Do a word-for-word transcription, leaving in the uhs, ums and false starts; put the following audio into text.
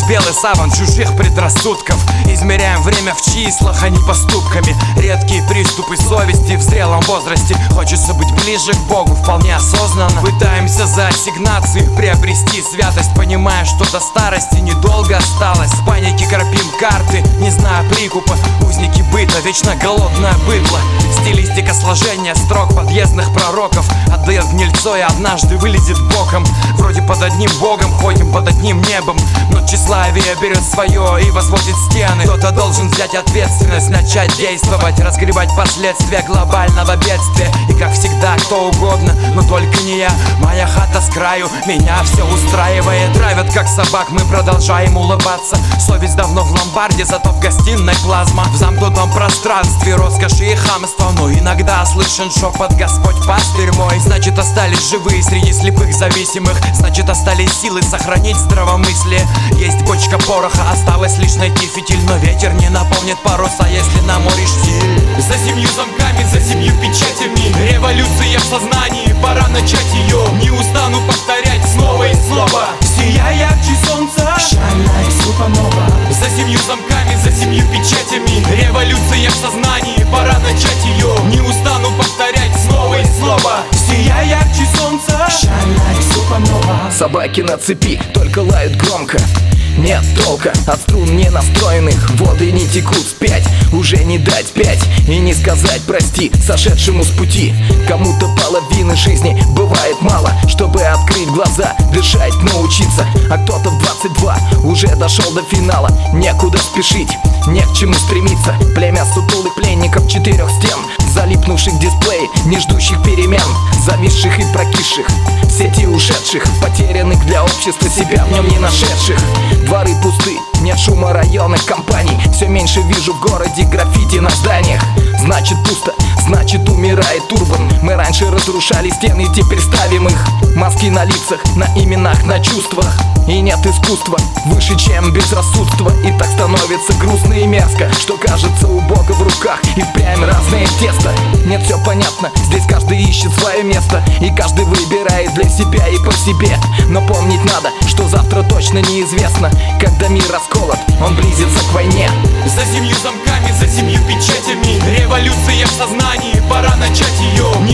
белый саван чужих предрассудков. Измеряем время в числах, а не поступками. Редкие приступы совести в зрелом возрасте. Хочется быть ближе к Богу, вполне осознанно. Пытаемся за ассигнации приобрести святость, понимая, что до старости недолго осталось. В панике кропим карты, не зная прикупа. Узники быта, вечно голодное быдло. Стилистика сложения строк подъездных пророков отдает гнильцо и однажды вылезет боком. Вроде под одним богом ходим, под одним небом, но тщеславие берет свое и возводит стены. Кто-то должен взять ответственность, начать действовать, разгребать последствия глобального бедствия. И как всегда кто угодно, но только не я. Моя хата с краю, меня все устраивает. Травят как собак, мы продолжаем улыбаться. Совесть давно в ломбарде, зато в гостиной плазма. В замкнутом пространстве роскоши и хамства, но иногда слышен шепот: Господь пастырь мой. Значит, остались живые среди слепых зависимых. Значит, остались силы сохранить здравомыслие. Есть бочка пороха, осталось лишь найти фитиль. Но ветер не наполнит паруса, если на море штиль. За семью замками, за семью печатями. Революция в сознании, пора начать ее. Не устану повторять снова и снова: сияй ярче солнца, shine like supernova. За семью замками, за семью печатями. Революция в сознании, пора начать ее. Не устану повторять снова и снова: сияй ярче солнца, shine like supernova. Собаки на цепи только лают громко. Нет толка от струн не настроенных. Воды не текут вспять, уже не дать пять и не сказать прости сошедшему с пути. Кому-то половины жизни бывает мало, чтобы открыть глаза, дышать, научиться. А кто-то в двадцать два уже дошел до финала. Некуда спешить, не к чему стремиться. Племя сутулых пленников четырех стен, залипнувших в дисплей, не ждущих перемен, зависших и прокисших, в сети ушедших, потерянных для общества, себя в нем не нашедших. Дворы пусты, нет шума районных компаний. Все меньше вижу в городе граффити на зданиях. Значит пусто, значит умирает урбан. Мы раньше разрушали стены, теперь ставим их. Маски на лицах, на именах, на чувствах. И нет искусства выше, чем безрассудство. И так становится грустно и мерзко, что кажется у Бога в руках и впрямь разное тесто. Нет, все понятно, здесь каждый ищет свое место, и каждый выбирает для себя и по себе. Но помнить надо, что завтра точно неизвестно. Когда мир расколот, он близится к войне. За семью замками, за семью печатями. Революция в сознании, пора начать ее.